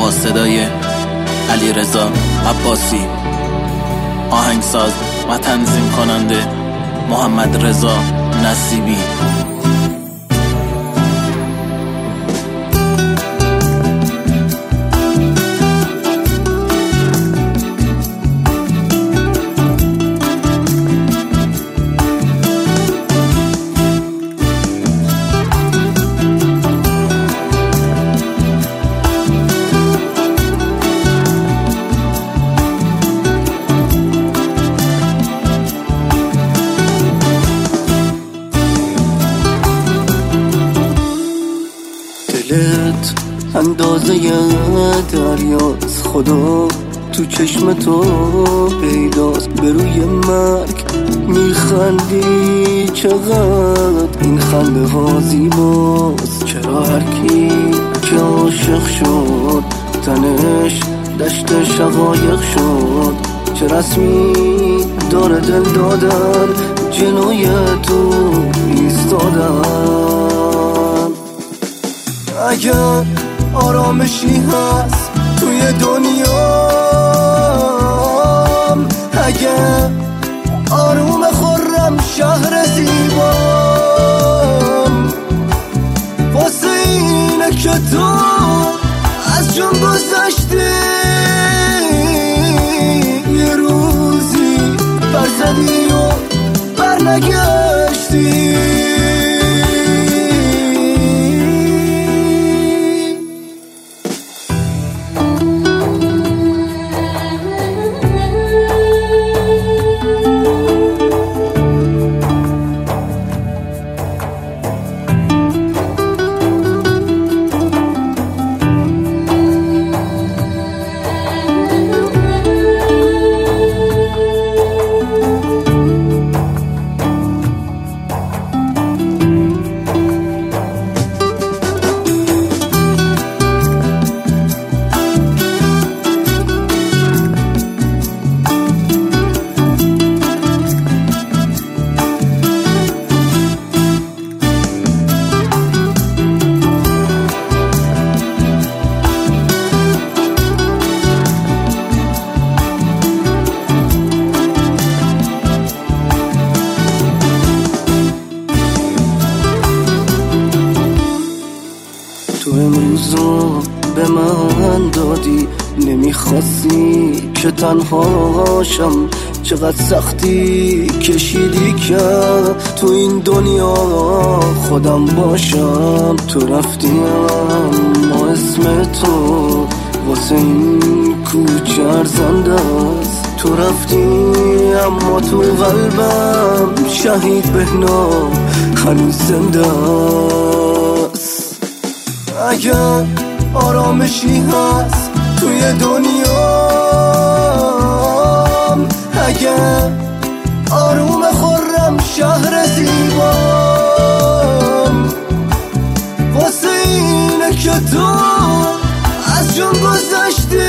با صدای علیرضا عباسی، آهنگساز و تنظیم کننده محمد رضا نصیبی. دلت اندازه دریاست، خدا تو چشم تو پیداست. به روی مرگ میخندی چقدر این خنده ها زیباست. چرا هر کی که عاشق شد تنش دشت شقایق شد؟ چه رسمی داره دل دادن جلوی تو ایستادن؟ اگر آرامشی هست توی دنیا، اگر آروم خورم شهر زیبام، واسه اینه که تو از جون گذشتی، یه روزی برزدی و برنگشتی. تو امروز رو به من دادی، نمیخواستی که تنهاشم. چقدر سختی کشیدی که تو این دنیا خودم باشم. تو رفتی اما اسم تو واسه این کوچه ارزنده است. تو رفتی اما تو قلبم شهید بهنام هنوز زنده است. اگر آرامشی هست توی دنیا، اگر آروم خورم شهر زیبام، واسه اینه که تو از جون گذشتی،